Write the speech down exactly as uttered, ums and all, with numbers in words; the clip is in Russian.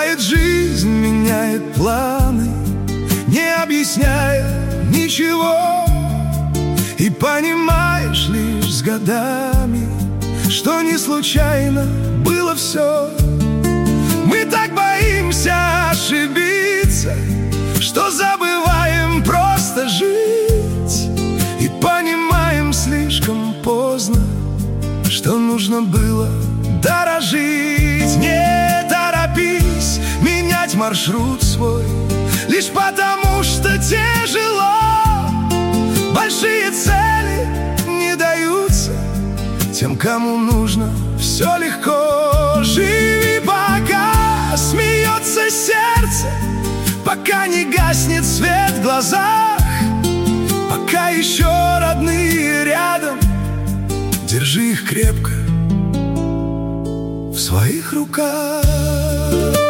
Меняет жизнь, меняет планы, не объясняя ничего. И понимаешь лишь с годами, что не случайно было все. Мы так боимся ошибиться, что забываем просто жить. И понимаем слишком поздно, что нужно было дорожить. Не торопись менять маршрут свой, лишь потому что тяжело. Большие цели не даются тем, кому нужно все легко. Живи, пока смеется сердце, пока не гаснет свет в глазах, пока еще родные рядом, держи их крепко в своих руках.